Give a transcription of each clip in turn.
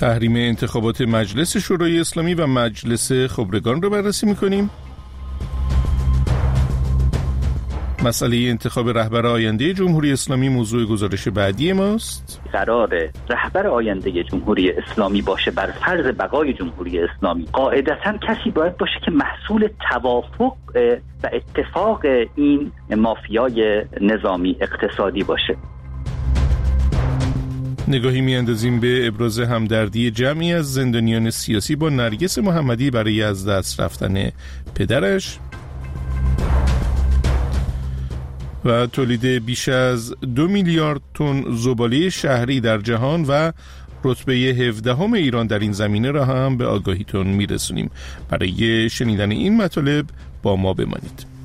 تحریم انتخابات مجلس شورای اسلامی و مجلس خبرگان رو بررسی می‌کنیم. مسئله انتخاب رهبر آینده جمهوری اسلامی موضوع گزارش بعدی ماست. قرار رهبر آینده جمهوری اسلامی باشه بر فرض بقای جمهوری اسلامی، قاعدتاً کسی باید باشه که محصول توافق و اتفاق این مافیای نظامی اقتصادی باشه. نگاهی میاندازیم به ابراز همدردی جمعی از زندانیان سیاسی با نرگس محمدی برای از دست رفتن پدرش و تولید بیش از 2 میلیارد تن زباله شهری در جهان و رتبه 17 ایران در این زمینه را هم به آگاهیتون میرسونیم. برای شنیدن این مطالب با ما بمانید.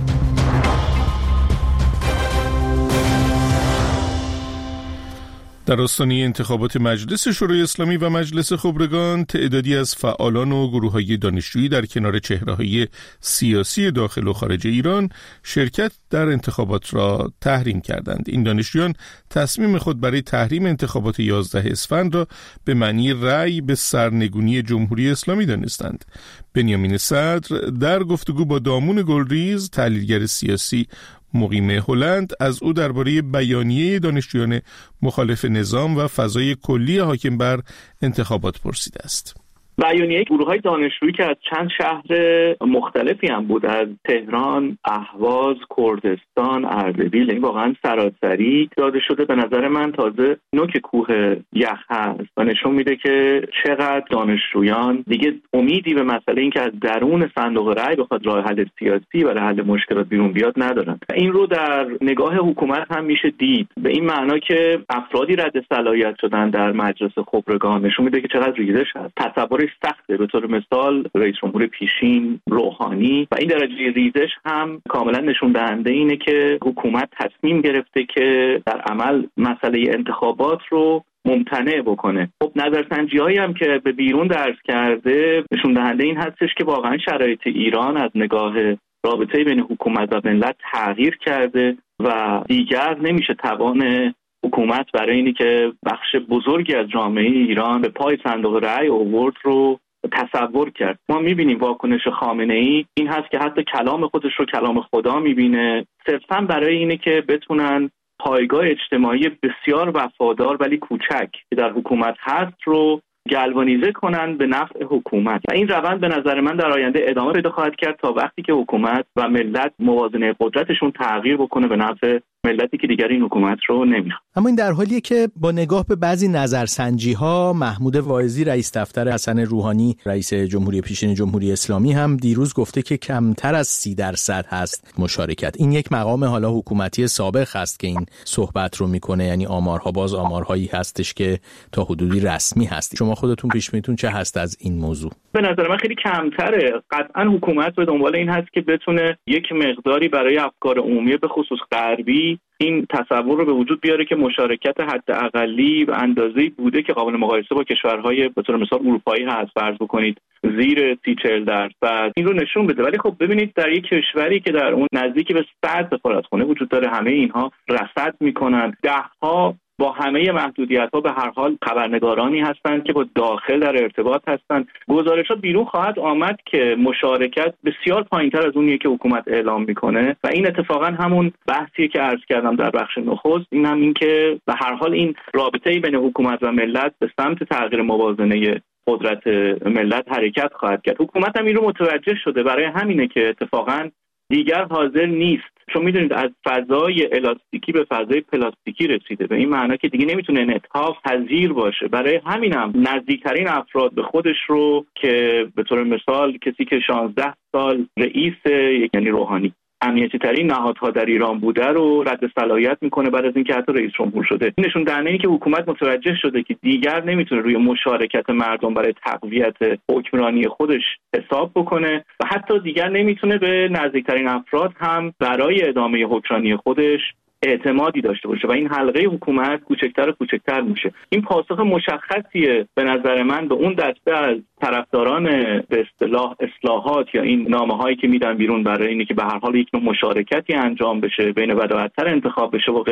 در آستانه انتخابات مجلس شورای اسلامی و مجلس خبرگان، تعدادی از فعالان و گروه‌های دانشجویی در کنار چهره‌های سیاسی داخل و خارج ایران شرکت در انتخابات را تحریم کردند. این دانشجویان تصمیم خود برای تحریم انتخابات 11 اسفند را به معنی رأی به سرنگونی جمهوری اسلامی دانستند. بنیامین صدر در گفتگو با دامون گلریز، تحلیلگر سیاسی مقیم هلند، از او درباره بیانیه دانشجویان مخالف نظام و فضای کلی حاکم بر انتخابات پرسیده است. بیانیه گروه‌های دانشجویی که از چند شهر مختلفی هم بود، از تهران، اهواز، کردستان، اردبیل، یعنی واقعا سراسری داده شده. به نظر من تازه نوک کوه یخ هست و نشون میده که چقدر دانشجویان دیگه امیدی به مسئله این که از درون صندوق رأی بخواد راه حل سیاسی برای حل مشکلات بیرون بیاد ندارن. این رو در نگاه حکومت هم میشه دید، به این معنا که افرادی رد صلاحیت شدن در مجلس خبرگان. نشون میده که چقدر ریزش هست. تصور سخته. به طور مثال رئیس جمهور پیشین روحانی و این درجه ریزش هم کاملا نشون دهنده اینه که حکومت تصمیم گرفته که در عمل مسئله انتخابات رو ممتنع بکنه. خب نظرسنجی‌هایی هم که به بیرون درز کرده نشون دهنده این هستش که واقعا شرایط ایران از نگاه رابطه بین حکومت و ملت تغییر کرده و دیگر نمیشه توان حکومت برای اینی که بخش بزرگی از جامعه ایران به پای صندوق رأی آورد رو تصور کرد. ما میبینیم واکنش خامنه‌ای این هست که حتی کلام خودش رو کلام خدا میبینه، صرفاً برای اینه که بتونن پایگاه اجتماعی بسیار وفادار ولی کوچک که در حکومت هست رو گلوانیزه کنن به نفع حکومت. و این روند به نظر من در آینده ادامه پیدا خواهد کرد تا وقتی که حکومت و ملت موازنه قدرتشون تغییر بکنه به نفع ملتی که دیگر این حکومت رو نمیخواد. اما این در حالیه که با نگاه به بعضی نظرسنجی‌ها محمود واعظی رئیس دفتر حسن روحانی رئیس جمهوری پیشین جمهوری اسلامی هم دیروز گفته که کمتر از 30% هست مشارکت. این یک مقام حالا حکومتی سابق هست که این صحبت رو میکنه، یعنی آمارها باز آمارهایی هستش که تا حدودی رسمی هست. شما خودتون پیش بینیتون چه هست از این موضوع؟ به نظر من خیلی کمتره. قطعا حکومت به دنبال این هست که بتونه یک مقداری برای افکار عمومی به خصوص غربی این تصور رو به وجود بیاره که مشارکت حداقلی و اندازه‌ای بوده که قابل مقایسه با کشورهای به طور مثال اروپایی هست، فرض بکنید زیر 30-40%، این رو نشون بده. ولی خب ببینید در یک کشوری که در اون نزدیکی به 100 سفارتخانه وجود داره، همه اینها رصد میکنن، دهها با همه محدودیت‌ها به هر حال خبرنگارانی هستند که با داخل در ارتباط هستند. گزارشات بیرون خواهد آمد که مشارکت بسیار پایین‌تر از اونیه که حکومت اعلام میکنه و این اتفاقا همون بحثیه که عرض کردم در بخش نخست، این هم این که به هر حال این رابطه بین حکومت و ملت به سمت تغییر موازنه قدرت ملت حرکت خواهد کرد. حکومت هم این رو متوجه شده، برای همینه که اتفاقا دیگر حاضر نیست، چون میدونید از فضای الاستیکی به فضای پلاستیکی رسیده، به این معنی که دیگه نمیتونه انعطاف پذیر باشه. برای همینم نزدیکترین افراد به خودش رو که به طور مثال کسی که 16 سال رئیس یعنی روحانی امنیتی ترین نهادها در ایران بوده رو رد صلاحیت میکنه بعد از اینکه حتی رئیس جمهور شده. نشون دهنده اینه که حکومت متوجه شده که دیگر نمیتونه روی مشارکت مردم برای تقویت حکمرانی خودش حساب بکنه و حتی دیگر نمیتونه به نزدیکترین افراد هم برای ادامه حکمرانی خودش اعتمادی داشته باشه و این حلقه حکومت کوچکتر و کوچکتر میشه. این پاسخ مشخصیه به نظر من به اون دسته از طرفداران به اصطلاح اصلاحات یا این نامه‌هایی که میدن بیرون برای اینکه به هر حال یک نوع مشارکتی انجام بشه، بین بد و بدتر انتخاب بشه و غیره،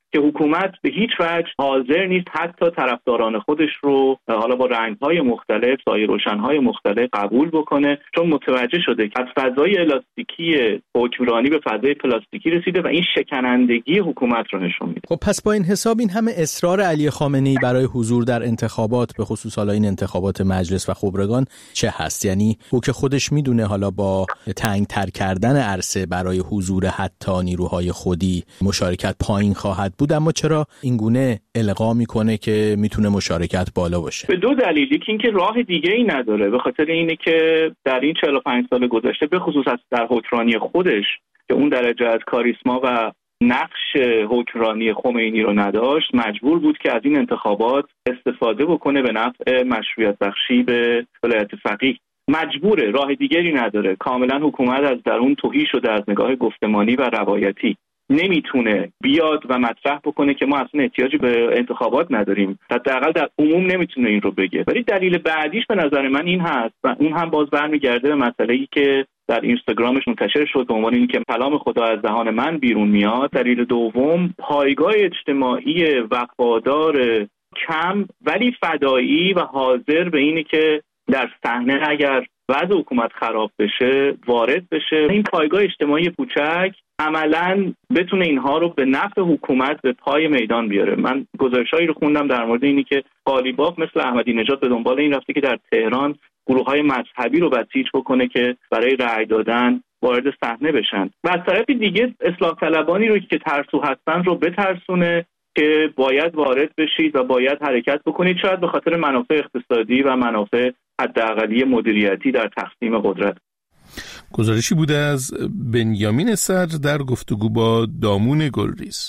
که حکومت به هیچ وجه حاضر نیست حتی طرفداران خودش رو حالا با رنگ‌های مختلف، سایه روشن‌های مختلف قبول بکنه، چون متوجه شده که از فضای الاستیکی حکمرانی به فضای پلاستیکی رسیده و این شکنندگی حکومت رو نشون میده. خب پس با این حساب این همه اصرار علی خامنه‌ای برای حضور در انتخابات، به خصوص حالا این انتخابات مجلس و خبرگان چه هست؟ یعنی او که خودش میدونه حالا با تنگ‌تر کردن عرصه برای حضور حتی نیروهای خودی مشارکت پایین خواهد بود، اما چرا این گونه القا میکنه که میتونه مشارکت بالا باشه؟ به دو دلیل. یکی اینکه راه دیگه ای نداره، به خاطر اینه که در این 45 سال گذشته به خصوص در حکمرانی خودش که اون درجه از کاریسما و نقش حکمرانی خمینی رو نداشت، مجبور بود که از این انتخابات استفاده بکنه به نفع مشروعیت بخشی به ولایت فقیه. مجبوره، راه دیگری نداره. کاملا حکومت از درون تهی شده از نگاه گفتمانی و روایتی، نمیتونه بیاد و مطرح بکنه که ما اصلا احتیاجی به انتخابات نداریم. حداقل در عموم نمیتونه این رو بگه. ولی دلیل بعدیش به نظر من این هست و اون هم باز برمیگرده به مسئله‌ای که در اینستاگرامش منتشر شد به عنوان اینکه کلام خدا از دهان من بیرون میاد. دلیل دوم، پایگاه اجتماعی وفادار کم ولی فدایی و حاضر به اینه که در صحنه اگر وضع حکومت خراب بشه وارد بشه. این پایگاه اجتماعی کوچک عملاً بتونه اینها رو به نفع حکومت به پای میدان بیاره. من گزارشایی رو خوندم در مورد اینی که قالیباف مثل احمدی نژاد به دنبال این رفته که در تهران گروه‌های مذهبی رو بسیج بکنه که برای رأی دادن وارد صحنه بشن و از طرف دیگه اصلاح طلبانی رو که ترسو هستن رو بترسونه که باید وارد بشید و باید حرکت بکنید، شاید به خاطر منافع اقتصادی و منافع حداقلی مدیریتی در تقسیم قدرت. گزارشی بوده از بنیامین صدر در گفتگو با دامون گلریز.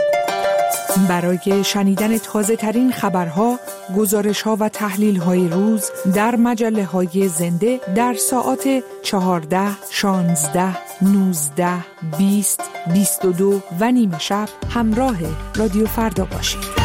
برای شنیدن تازه ترین خبرها، گزارش‌ها و تحلیل‌های روز در مجله‌های زنده در ساعات 14, 16, 19, 20, 22 و نیم شب همراه رادیو فردا باشید.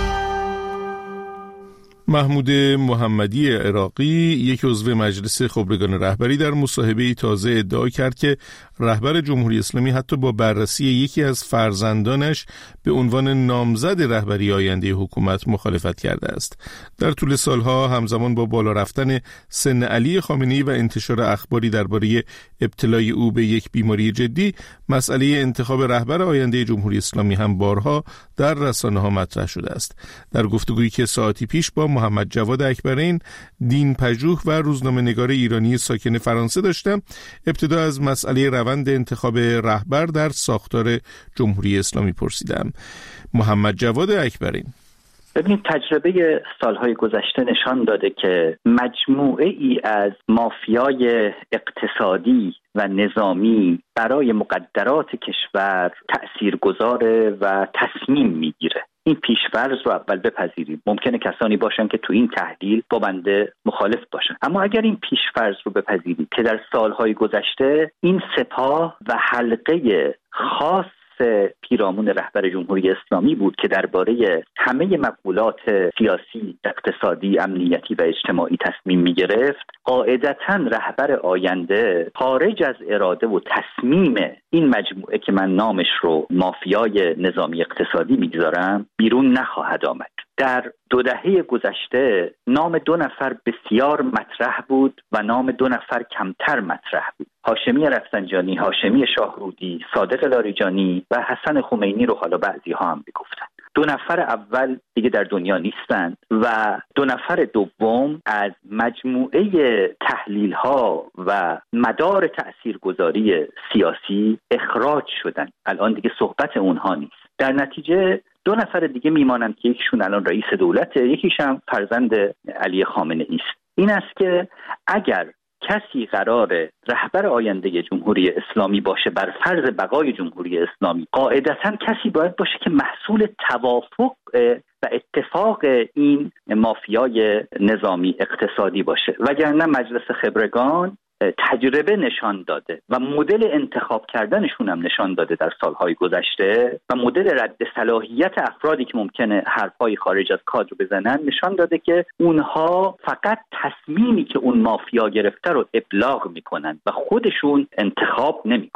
محمود محمدی عراقی، یک عضو مجلس خبرگان رهبری، در مصاحبه‌ای تازه ادعا کرد که رهبر جمهوری اسلامی حتی با بررسی یکی از فرزندانش به عنوان نامزد رهبری آینده حکومت مخالفت کرده است. در طول سالها همزمان با بالا رفتن سن علی خامنه‌ای و انتشار اخباری درباره ابتلای او به یک بیماری جدی، مسئله انتخاب رهبر آینده جمهوری اسلامی هم بارها در رسانه‌ها مطرح شده است. در گفتگویی که ساعتی پیش با محمد جواد اکبرین، دین پژوه و روزنامه‌نگار ایرانی ساکن فرانسه داشتم، ابتدا از مسئله روند انتخاب رهبر در ساختار جمهوری اسلامی پرسیدم. محمد جواد اکبرین: ببینید، تجربه سالهای گذشته نشان داده که مجموعه ای از مافیای اقتصادی و نظامی برای مقدرات کشور تأثیرگذاره و تصمیم میگیره. این پیش‌فرض رو اول بپذیریم. ممکنه کسانی باشن که تو این تحلیل با بنده مخالف باشن، اما اگر این پیش‌فرض رو بپذیریم که در سالهای گذشته این سپاه و حلقه خاص پیرامون رهبر جمهوری اسلامی بود که درباره همه مقولات سیاسی، اقتصادی، امنیتی و اجتماعی تصمیم می گرفت، قاعدتاً رهبر آینده خارج از اراده و تصمیم این مجموعه که من نامش رو مافیای نظامی اقتصادی میگذارم بیرون نخواهد آمد. در 2 دهه گذشته نام 2 نفر بسیار مطرح بود و نام 2 نفر کمتر مطرح بود. هاشمی رفسنجانی، هاشمی شاهرودی، صادق لاریجانی و حسن خمینی رو حالا بعضی ها هم میگفتن. 2 نفر اول دیگه در دنیا نیستند و 2 نفر دوم از مجموعه تحلیل ها و مدار تأثیرگذاری سیاسی اخراج شدن. الان دیگه صحبت اونها نیست. در نتیجه 2 نفر دیگه میمانند که یکیشون الان رئیس دولته، یکیش هم فرزند علی خامنه‌ای است. این است که اگر کسی قرار رهبر آینده جمهوری اسلامی باشه بر فرض بقای جمهوری اسلامی، قاعدتاً کسی باید باشه که محصول توافق و اتفاق این مافیای نظامی اقتصادی باشه، وگرنه مجلس خبرگان تجربه نشان داده و مدل انتخاب کردنشون هم نشان داده در سالهای گذشته و مدل رد صلاحیت افرادی که ممکنه حرفای خارج از کادر بزنن نشان داده که اونها فقط تصمیمی که اون مافیا گرفته رو ابلاغ میکنن و خودشون انتخاب نمیکنن.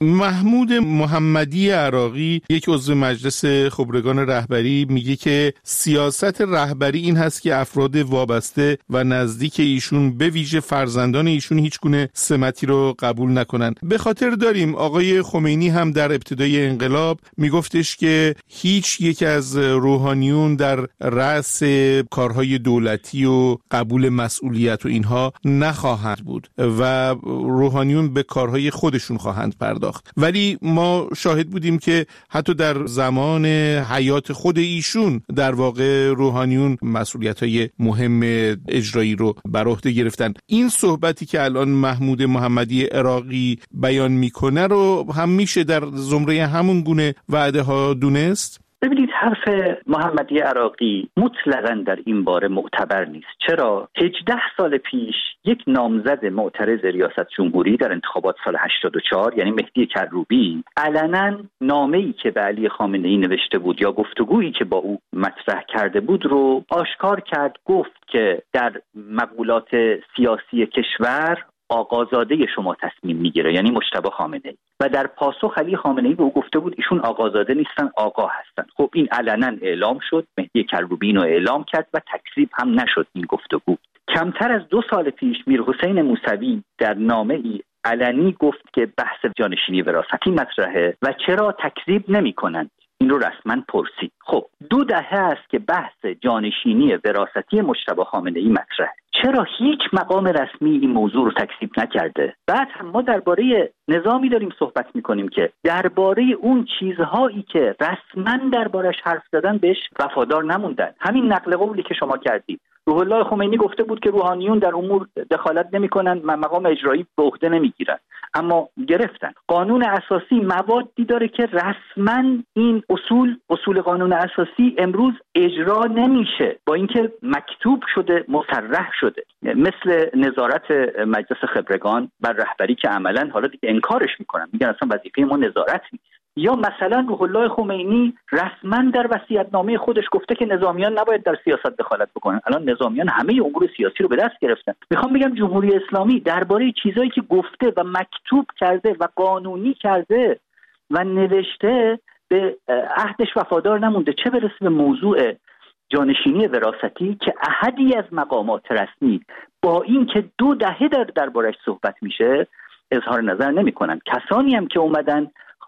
محمود محمدی عراقی، یک عضو مجلس خبرگان رهبری، میگه که سیاست رهبری این هست که افراد وابسته و نزدیک ایشون به ویژه فرزندان ایشون هیچ گونه سمتی رو قبول نکنن. به خاطر داریم آقای خمینی هم در ابتدای انقلاب میگفتش که هیچ یک از روحانیون در رأس کارهای دولتی و قبول مسئولیت و اینها نخواهند بود و روحانیون به کارهای خودشون خواهند پرداخت. ولی ما شاهد بودیم که حتی در زمان حیات خود ایشون در واقع روحانیون مسئولیت‌های مهم اجرایی رو بر عهده گرفتن. این صحبتی که الان محمود محمدی عراقی بیان میکنه رو هم میشه در زمره همون گونه وعده ها دونست؟ ببینید، حرف محمدی عراقی مطلقاً در این باره معتبر نیست. چرا؟ 18 سال پیش یک نامزد معترض ریاست جمهوری در انتخابات سال 84، یعنی مهدی کروبی، علناً نامه‌ای که به علی خامنه‌ای نوشته بود یا گفتگویی که با او مطرح کرده بود رو آشکار کرد. گفت که در مقولات سیاسی کشور آقازاده شما تصمیم میگیره، یعنی مجتبی خامنه‌ای، و در پاسخ علی خامنه‌ای به او گفته بود ایشون آقازاده نیستن، آقا هستن. خب این علنا اعلام شد، مهدی کروبی اینو اعلام کرد و تکذیب هم نشد این گفتگو. کمتر از 2 سال پیش میرحسین موسوی در نامه‌ای علنی گفت که بحث جانشینی وراثتی مطرحه و چرا تکذیب نمی‌کنند. این رو رسما پرسید. خب 2 دهه است که بحث جانشینی وراثتی مجتبی خامنه‌ای مطرحه. چرا هیچ مقام رسمی این موضوع رو تکذیب نکرده؟ بعد هم ما درباره نظامی داریم صحبت میکنیم که درباره اون چیزهایی که رسما دربارش حرف زدن بهش وفادار نموندن. همین نقل قولی که شما کردید، روح الله خمینی گفته بود که روحانیون در امور دخالت نمیکنن، مقام اجرایی به عهده نمیگیرن، اما گرفتن. قانون اساسی موادی داره که رسما این اصول قانون اساسی امروز اجرا نمیشه، با اینکه مکتوب شده، مصرح شده، مثل نظارت مجلس خبرگان بر رهبری که عملا حالا دیگه انکارش میکنن، میگن اصلا وظیفه ما نظارت نیست. یا مثلا روح الله خمینی رسما در وصیت‌نامه خودش گفته که نظامیان نباید در سیاست دخالت بکنن. الان نظامیان همه امور سیاسی رو به دست گرفتن. میخوام بگم جمهوری اسلامی درباره چیزایی که گفته و مکتوب کرده و قانونی کرده و نوشته به عهدش وفادار نمونده، چه برسه به موضوع جانشینی وراثتی که احدی از مقامات رسمی با این که 2 دهه دربارش صحبت میشه اظهار نظر نمیکنن. کسانی هم که اومدن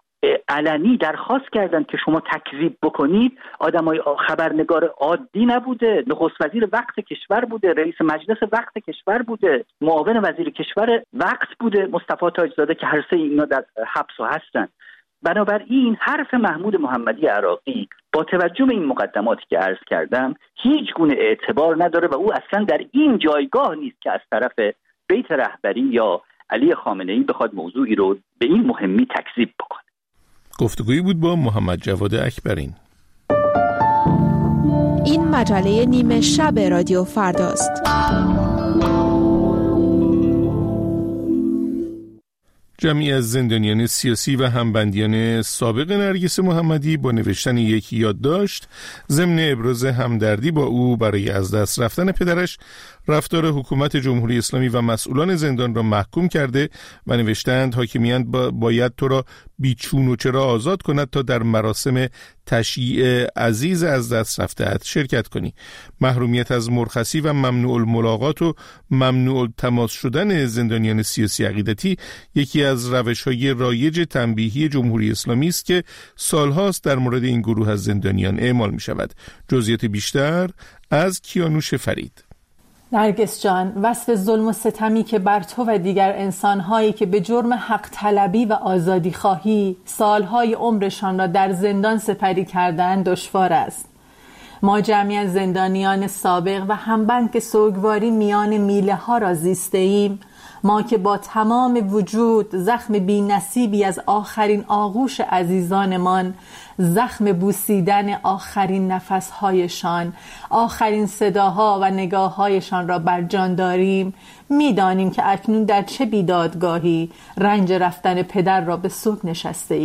علنی درخواست کردن که شما تکذیب بکنید، آدمای خبرنگار عادی نبوده، نخست وزیر وقت کشور بوده، رئیس مجلس وقت کشور بوده، معاون وزیر کشور وقت بوده مصطفی تاجزاده که هر سه اینا در حبس هستن. بنابراین حرف محمود محمدی عراقی با توجه به این مقدماتی که عرض کردم هیچ گونه اعتبار نداره و او اصلا در این جایگاه نیست که از طرف بیت رهبری یا علی خامنه‌ای بخواد موضوعی رو به این مهمی تکذیب بکنه. گفتگویی بود با محمد جواد اکبرین. این مجله نیمه شب رادیو فرداست. جمعی از زندانیان سیاسی و همبندیان سابق نرگس محمدی با نوشتن یک یادداشت ضمن ابراز همدردی با او برای از دست رفتن پدرش رفتار حکومت جمهوری اسلامی و مسئولان زندان را محکوم کرده و نوشتند حاکمیت باید تو را بیچون و چرا آزاد کند تا در مراسم تشییع عزیز از دست رفته‌ات شرکت کنی. محرومیت از مرخصی و ممنوع الملاقات و ممنوع التماس شدن زندانیان سیاسی عقیدتی یکی از روش‌های رایج تنبیهی جمهوری اسلامی است که سالهاست در مورد این گروه از زندانیان اعمال می‌شود. جزئیات بیشتر از کیانوش فرید. نرگس جان، وصف ظلم و ستمی که بر تو و دیگر انسان‌هایی که به جرم حق طلبی و آزادی خواهی سالهای عمرشان را در زندان سپری کردند دشوار است. ما جمعی از زندانیان سابق و همبند که سوگواری میان میله ها را زیسته ایم، ما که با تمام وجود زخم بی نصیبی از آخرین آغوش عزیزانمان، زخم بوسیدن آخرین نفسهایشان، آخرین صداها و نگاههایشان را بر جان داریم، میدانیم که اکنون در چه بیدادگاهی رنج رفتن پدر را به سوگ نشسته ای.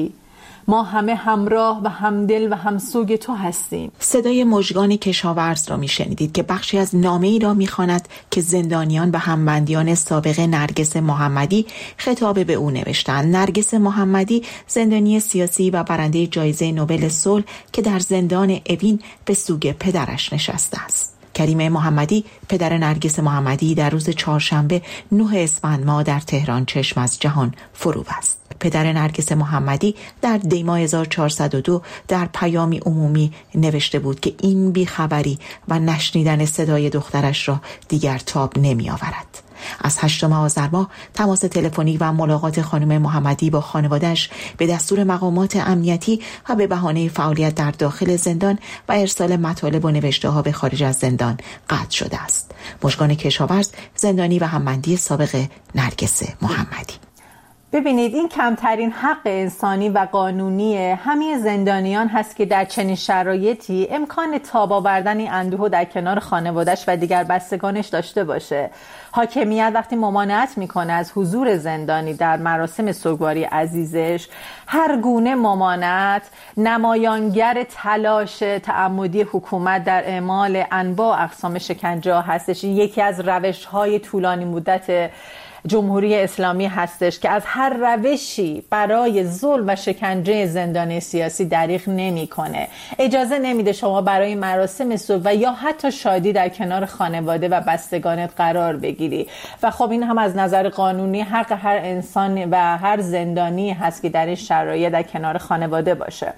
ما همه همراه و همدل و همسوگ تو هستیم. صدای مژگان کشاورز را میشنیدید که بخشی از نامه‌ای را میخواند که زندانیان و همبندیان سابق نرگس محمدی خطاب به او نوشتند. نرگس محمدی زندانی سیاسی و برنده جایزه نوبل صلح که در زندان اوین به سوگ پدرش نشسته است. کریم محمدی پدر نرگس محمدی در روز چهارشنبه 9 اسفند ماه در تهران چشم از جهان فرو بست. پدر نرگس محمدی در دی ماه 1402 در پیامی عمومی نوشته بود که این بیخبری و نشنیدن صدای دخترش را دیگر تاب نمی آورد. از 8 آذر ماه تماس تلفنی و ملاقات خانم محمدی با خانواده‌اش به دستور مقامات امنیتی و به بهانه فعالیت در داخل زندان و ارسال مطالب و نوشته‌ها به خارج از زندان قطع شده است. مژگان کشاورز زندانی و همبندی سابق نرگس محمدی. ببینید، این کمترین حق انسانی و قانونی همه زندانیان هست که در چنین شرایطی امکان تاب آوردن این اندوه در کنار خانواده‌اش و دیگر بستگانش داشته باشه. حاکمیت وقتی ممانعت میکنه از حضور زندانی در مراسم سوگواری عزیزش، هر گونه ممانعت نمایانگر تلاش تعمدی حکومت در اعمال انواع اقسام شکنجه هستش. یکی از روش‌های طولانی مدت جمهوری اسلامی هستش که از هر روشی برای ظلم و شکنجه زندانی سیاسی دریغ نمی‌کنه. اجازه نمیده شما برای مراسم سوگ و یا حتی شادی در کنار خانواده و بستگانت قرار بگیری. و خب این هم از نظر قانونی حق هر انسان و هر زندانی هست که در این شرایط در کنار خانواده باشه.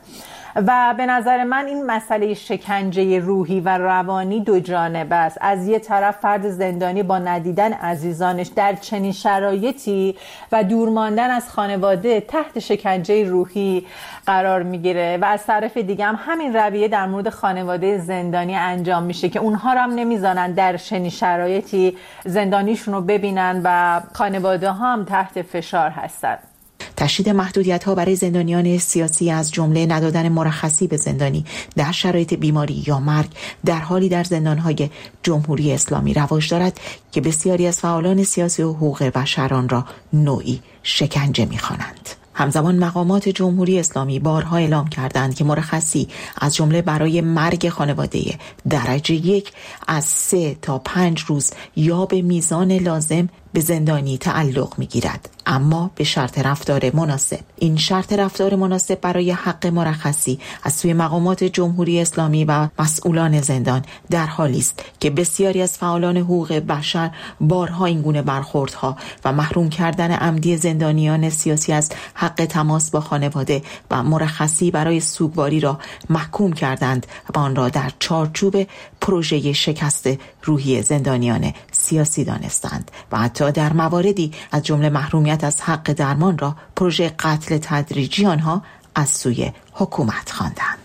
و به نظر من این مسئله شکنجه روحی و روانی دو جانبه است. از یه طرف فرد زندانی با ندیدن عزیزانش در چنین شرایطی و دور ماندن از خانواده تحت شکنجه روحی قرار میگیره و از طرف دیگه هم همین رویه در مورد خانواده زندانی انجام میشه که اونها رو هم نمیذارن در چنین شرایطی زندانیشون رو ببینن و خانواده ها هم تحت فشار هستن. تشدید محدودیت‌ها برای زندانیان سیاسی از جمله ندادن مرخصی به زندانی در شرایط بیماری یا مرگ در حالی در زندان‌های جمهوری اسلامی رواج دارد که بسیاری از فعالان سیاسی و حقوق بشر آن را نوعی شکنجه می‌خوانند. همزمان مقامات جمهوری اسلامی بارها اعلام کردند که مرخصی از جمله برای مرگ خانواده درجه 1 از 3 تا 5 روز یا به میزان لازم به زندانی تعلق می‌گیرد، اما به شرط رفتار مناسب. این شرط رفتار مناسب برای حق مرخصی از سوی مقامات جمهوری اسلامی و مسئولان زندان در حالی است که بسیاری از فعالان حقوق بشر بارها این گونه برخوردها و محروم کردن عمدی زندانیان سیاسی از حق تماس با خانواده و مرخصی برای سوگواری را محکوم کردند و آن را در چارچوب پروژه شکست روحی زندانیان سیاسی دانستند و حتی در مواردی از جمله محرومیت از حق درمان را پروژه قتل تدریجی آنها از سوی حکومت خواندند.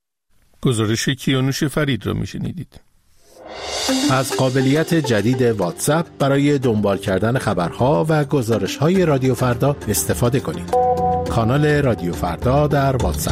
گزارش کیانوش فرید را میشنیدید. از قابلیت جدید واتساپ برای دنبال کردن خبرها و گزارش‌های رادیو فردا استفاده کنید. کانال رادیو فردا در واتساپ.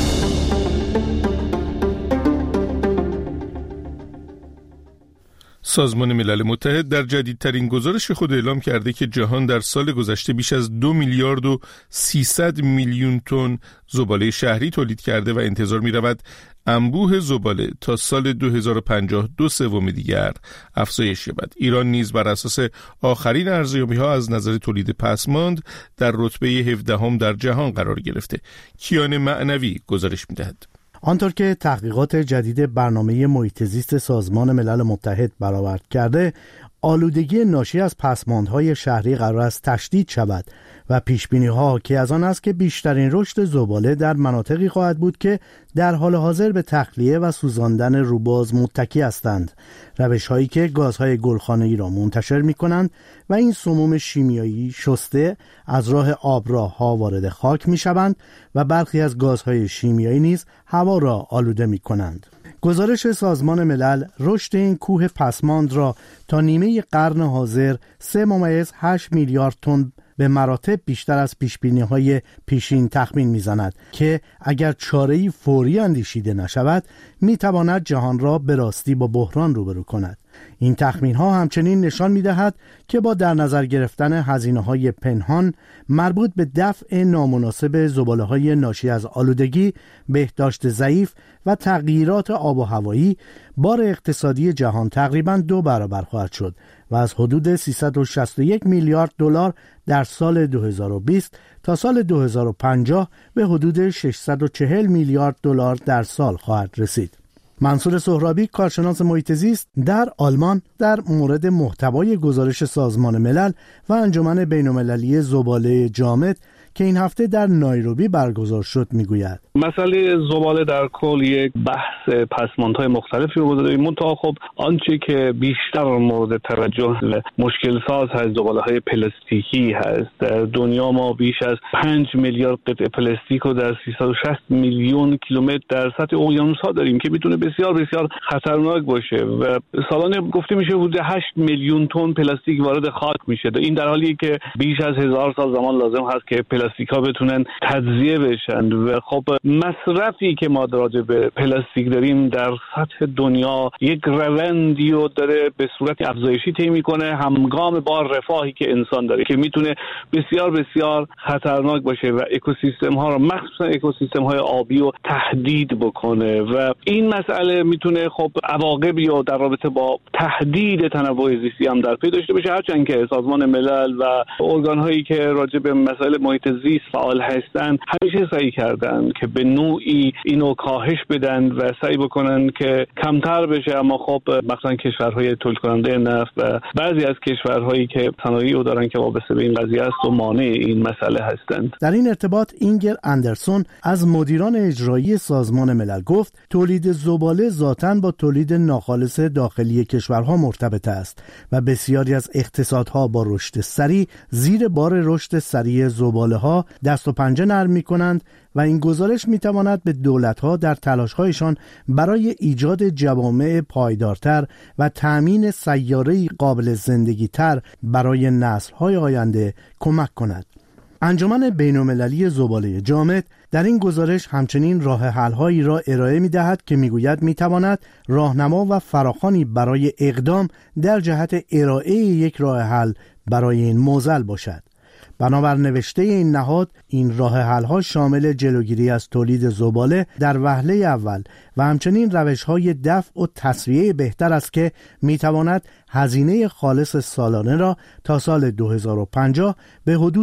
سازمان ملل متحد در جدیدترین گزارش خود اعلام کرده که جهان در سال گذشته بیش از 2 میلیارد و 300 میلیون تن زباله شهری تولید کرده و انتظار می رود انبوه زباله تا سال 2050 2/3 دیگر افزایش یابد. ایران نیز بر اساس آخرین ارزیابی‌ها از نظر تولید پسماند در رتبه 17 در جهان قرار گرفته. کیان معنوی گزارش می‌دهد. آنطور که تحقیقات جدید برنامه محیط زیست سازمان ملل متحد برآورد کرده، آلودگی ناشی از پسماندهای شهری قرار است تشدید شود و پیشبینی‌ها که از آن است که بیشترین رشد زباله در مناطقی خواهد بود که در حال حاضر به تخلیه و سوزاندن روباز متکی هستند، روش‌هایی که گازهای گلخانه‌ای را منتشر می‌کنند و این سموم شیمیایی شسته از راه آبراه‌ها وارد خاک می‌شوند و برخی از گازهای شیمیایی نیز هوا را آلوده می‌کنند. گزارش سازمان ملل رشد این کوه پسماند را تا نیمه قرن حاضر 3.8 میلیارد تن به مراتب بیشتر از پیشبینی‌های پیشین تخمین می‌زند که اگر چاره‌ای فوری اندیشیده نشود می‌تواند جهان را به راستی با بحران روبرو کند. این تخمین‌ها همچنین نشان می‌دهد که با در نظر گرفتن هزینه‌های پنهان مربوط به دفع نامناسب زباله‌های ناشی از آلودگی، بهداشت ضعیف و تغییرات آب و هوایی، بار اقتصادی جهان تقریباً 2 برابر خواهد شد و از حدود 361 میلیارد دلار در سال 2020 تا سال 2050 به حدود 640 میلیارد دلار در سال خواهد رسید. منصور سهرابی، کارشناس محیط زیست در آلمان، در مورد محتوای گزارش سازمان ملل و انجمن بین‌المللی زباله جامد که این هفته در نایروبی برگزار شد میگوید. مسئله زباله در کل یک بحث پسماندهای مختلفی رو داره. منتها خب آنچه که بیشتر مورد توجه مشکل ساز هست زباله‌های پلاستیکی هست. در دنیا ما بیش از 5 میلیارد قطعه پلاستیک رو در 360 میلیون کیلومتر در سطح اقیانوس‌ها داریم که میتونه بسیار بسیار خطرناک باشه و سالانه گفته میشه حدود 8 میلیون تن پلاستیک وارد خاک میشه. این در حالیه که بیش از 1000 سال زمان لازم هست که پلاستیک‌ها بتونن تجزیه بشن و خب مصرفی که ما راجع به پلاستیک داریم در سطح دنیا یک روندی رو داره به صورت افزایشی طی میکنه همگام با رفاهی که انسان داره که میتونه بسیار بسیار خطرناک باشه و اکوسیستم ها رو مخصوصا اکوسیستم های آبی رو تهدید بکنه و این مسئله میتونه خب عواقبی رو در رابطه با تهدید تنوع زیستی هم در پی داشته باشه، هرچند که سازمان ملل و ارگان هایی که راجع به مسائل محیط زیست فعال هستن همیشه سعی کردن که به نوعی اینو کاهش بدن و سعی بکنن که کمتر بشه، اما خب مثلا کشورهای تولید کننده نفت و بعضی از کشورهایی که صنایعی رو دارن که وابسته به این قضیه است و مانع این مسئله هستند. در این ارتباط اینگر اندرسون از مدیران اجرایی سازمان ملل گفت تولید زباله ذاتاً با تولید ناخالص داخلی کشورها مرتبط است و بسیاری از اقتصادها با رشد سریع زیر بار رشد سریع زباله‌ها دست و پنجه نرم می‌کنند و این گزارش می‌تواند به دولت‌ها در تلاش‌هایشان برای ایجاد جوامع پایدارتر و تأمین سیاره‌ای قابل زندگی‌تر برای نسل‌های آینده کمک کند. انجمن بین‌المللی زباله جامد در این گزارش همچنین راه حل‌هایی را ارائه می‌دهد که می‌گوید می‌تواند راهنما و فراخوانی برای اقدام در جهت ارائه یک راه حل برای این معضل باشد. بنابر نوشته این نهاد این راه حل‌ها شامل جلوگیری از تولید زباله در وهله اول و همچنین روش‌های دفع و تسویه بهتر است که می‌تواند هزینه خالص سالانه را تا سال 2050 به حدود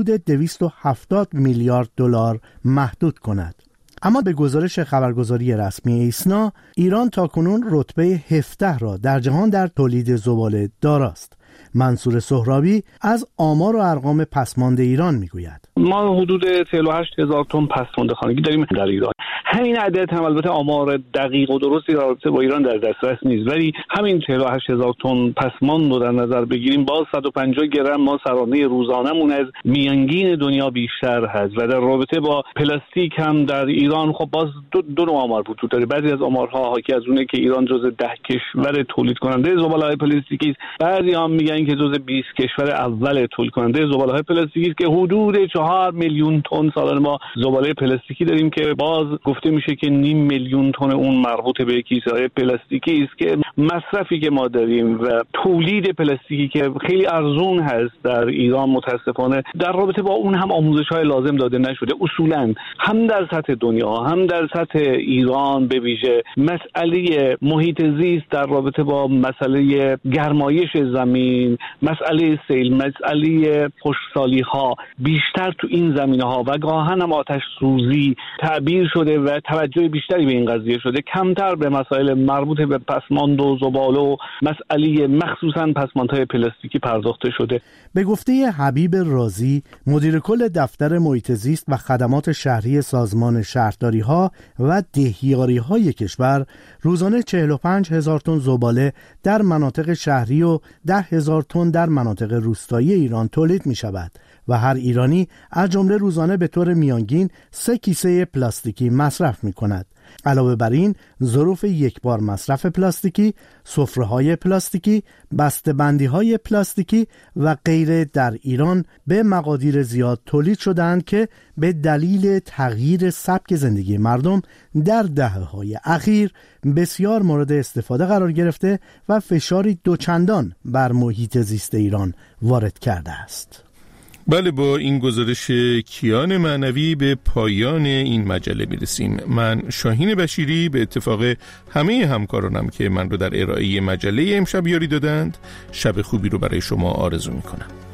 270 میلیارد دلار محدود کند. اما به گزارش خبرگزاری رسمی ایسنا، ایران تاکنون رتبه 17 را در جهان در تولید زباله داراست. منصور سهرابی از آمار و ارقام پسماند ایران میگوید. ما حدود 48,000 تن پسماند خانگی داریم در ایران. همین عدد هم البته آمار دقیق و درستی در رابطه با ایران در دسترس نیست، ولی همین 48,000 تن پسماند رو در نظر بگیریم باز 150 گرم ما سرانه روزانمون از میانگین دنیا بیشتر هست و در رابطه با پلاستیک هم در ایران خب باز دو نوع آمار وجود داره. بعضی از آمارها حاکی از اونه که ایران جزو 10 کشور تولید کننده زباله‌های پلاستیکی است، بعضی هم میگن که جزو 20 کشور اول تولید کننده زباله‌های پلاستیکی است که حدود 4 میلیون تن سالانه ما زباله پلاستیکی داریم که باز گفته میشه که 0.5 میلیون تن اون مربوط به کیسه‌های پلاستیکی است که مصرفی که ما داریم و تولید پلاستیکی که خیلی ارزون هست در ایران متاسفانه در رابطه با اون هم آموزش‌های لازم داده نشده. اصولاً هم در سطح دنیا هم در سطح ایران به ویژه مسئله محیط زیست در رابطه با مسئله گرمایش زمین، مسئله سیل، مسئله خشکسالی‌ها بیشتر تو این زمینه‌ها و گاهن هم آتش سوزی تعبیر شده و توجه بیشتری به این قضیه شده، کمتر به مسائل مربوط به پسماند و زباله و مسئله مخصوصاً پسماندهای پلاستیکی پرداخته شده. به گفته حبیب رازی، مدیر کل دفتر محیط زیست و خدمات شهری سازمان شهرداری‌ها و دهیاری‌های کشور، روزانه 45,000 تن زباله در مناطق شهری و 10,000 تن در مناطق روستایی ایران تولید می‌شود و هر ایرانی از جمله روزانه به طور میانگین 3 کیسه پلاستیکی مصرف می‌کند. علاوه بر این ظروف یکبار مصرف پلاستیکی، سفره‌های پلاستیکی، بسته‌بندی‌های پلاستیکی و غیره در ایران به مقادیر زیاد تولید شدند که به دلیل تغییر سبک زندگی مردم در دهه‌های اخیر بسیار مورد استفاده قرار گرفته و فشاری دوچندان بر محیط زیست ایران وارد کرده است. بله، با این گزارش کیان معنوی به پایان این مجله میرسیم. من شاهین بشیری به اتفاق همه همکارانم که من رو در ارائه مجله امشب یاری دادند، شب خوبی رو برای شما آرزو میکنم.